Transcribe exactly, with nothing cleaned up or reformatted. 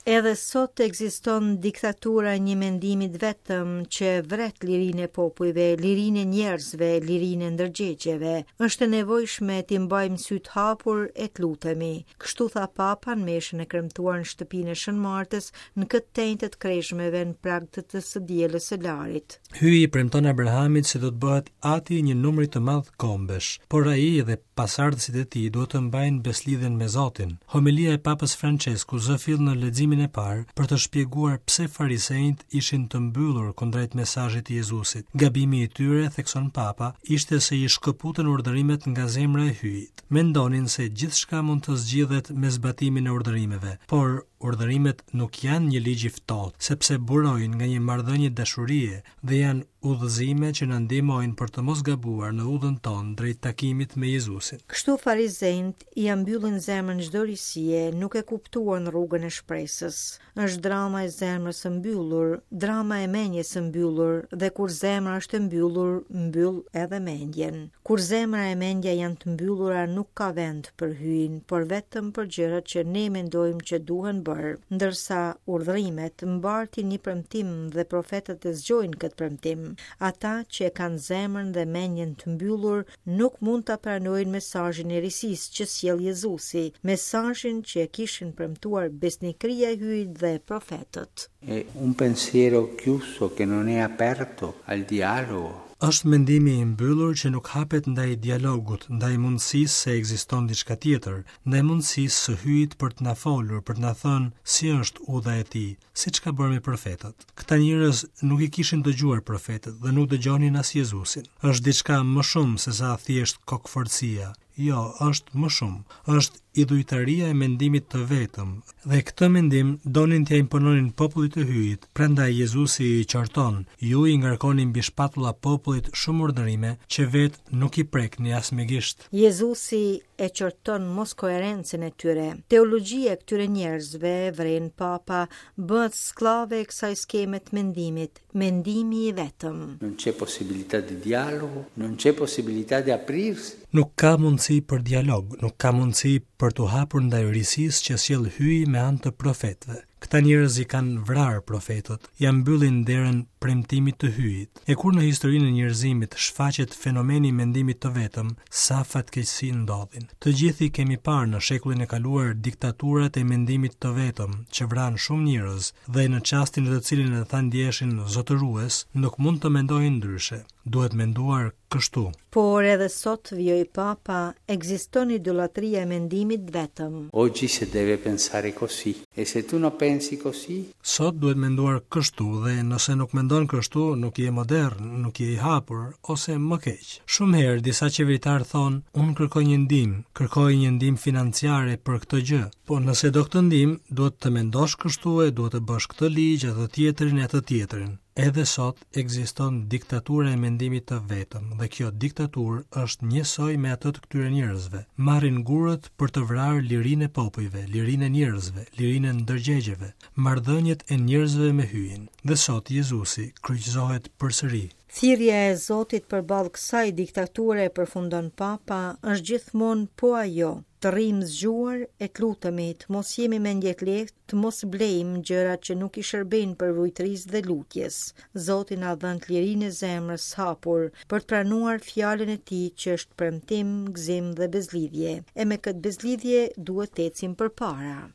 Edhe sot ekziston diktatura një mendimit vetëm që vret lirinë e popujve, lirinë e njerëzve, lirinë e ndërgjegjeve. Është e nevojshme t'i mbajmë syt hapur e t'lutemi. Kështu tha Papa në meshën e kremtuar në shtëpinë e Shën Martës në këtë tenjtë të kreshmeve në prag të të së dielës së larit. Hyi i premton Abrahamit se do të bëhet ati një numri të madh kombesh, por ai dhe pasardhësit e tij duhet të mbajnë beslidhjen me Zotin. Homilia e Papës Francesku zë fill në leximin e parë për të shpjeguar pse farisejt ishin të mbyllur kundrejt mesazhit të Jezusit. Gabimi i tyre, thekson Papa, ishte se i shkëputën urdhërimet nga zemra e hyjit. Mendonin se gjithçka mund të zgjidhet me zbatimin e urdhërimeve, por urdhërimet nuk janë një ligj i ftohtë, sepse burojnë nga një marrëdhënie dashurie dhe janë udhëzime që na ndihmojnë për të mos gabuar në udhën tonë drejt takimit me Jezusin. Kështu farizejt i mbyllin zemrën çdo risie, nuk e kuptuan rrugën e shpresës. Është drama e zemrës së mbyllur, drama e mendjes së mbyllur, dhe kur zemra është e mbyllur, mbyll edhe mendjen. Kur zemra e mendja janë të mbyllura, nuk ka vend për hyn, por vetëm për gjërat që ne mendojmë që duhen bërë, ndërsa urdhërimet mbartin një premtim dhe profetët e zgjojnë këtë premtim. Ata që e kanë zemrën dhe mendjen të mbyllur nuk mund ta pranojnë mesazhin e risisë që sjell Jezusi, mesazhin që e kishin premtuar besnikëria e hyjit dhe profetët. È un pensiero chiuso che non è aperto al dialogo. Është mendimi i mbyllur që nuk hapet ndaj dialogut, ndaj mundësisë se ekziston diçka tjetër, ndaj mundësisë së hyjit për të na folur, për të na thënë si është udha e tij, siç ka bërë me profetët. Këta njerëz nuk i kishin dëgjuar profetët dhe nuk dëgjonin as Jezusin. Është diçka më shumë se sa thjesht kokforcia. Jo, është më shumë. Është idhujtaria e mendimit të vetëm, dhe këtë mendim donin t'ia impononin popullit të hyjit. Prandaj Jezusi i qorton: ju i ngarkoni mbi shpatulla popullit shumë urdhërime që vetë nuk i prekni as me gisht. Jezusi e qorton mos koherencën e tyre. Teologjia e këtyre njerëzve, vren Papa, bëhet skllave e kësaj skeme të mendimit, mendimi i vetëm. Non c'è possibilità di dialogo, non c'è possibilità di aprirsi. Nuk ka mundësi për dialog, nuk ka mundësi për të hapur ndaj risisë që sjell hyji me anë të profetëve. Këta njerëz i kanë vrarë profetët, ja mbyllin derën premtimit të hyjit. E kur në historinë e njerëzimit shfaqet fenomeni i mendimit të vetëm, sa fatkeqësi ndodhin. Të gjithë kemi parë në shekullin e kaluar diktaturat e mendimit të vetëm, që vran shumë njerëz dhe në çastin në të cilin e thanë ndjeshin zotërues, nuk mund të mendojnë ndryshe. Duhet menduar kështu. Por edhe sot, vjoj Papa, ekziston idolatria e mendimit vetëm. Oggi si deve pensare così. E se tu non pensi così? Sot duhet menduar kështu dhe nëse nuk mendon kështu, nuk je modern, nuk je i hapur ose më keq. Shumë herë disa qeveritar thonë: unë kërkoj një ndihmë, kërkoj një ndihmë financiare për këtë gjë. Po nëse do këtë ndihmë, duhet të mendosh kështu e duhet të bësh këtë ligj, atë tjetrin e atë tjetrin. Edhe sot ekziston diktatura e mendimit të vetëm dhe kjo diktaturë është njësoj me atë të këtyre njerëzve. Marrin gurët për të vrarë lirinë e popujve, lirinë e njerëzve, lirinë e ndërgjegjeve, marrëdhëniet e njerëzve me hyjin. Dhe sot Jezusi kryqëzohet përsëri. Thirrja e Zotit përballë kësaj diktature, përfundon Papa, është gjithmonë po ajo. Të rrim zgjuar e të lutemi, të mos jemi mendje të lehtë, të mos blejmë gjërat që nuk i shërbejnë për vujtërisë dhe lutjes. Zoti na dhënë lirinë e zemrës hapur për të pranuar fjalën e tij që është premtim, gëzim dhe bezlidhje. E me këtë bezlidhje duhet të ecim përpara.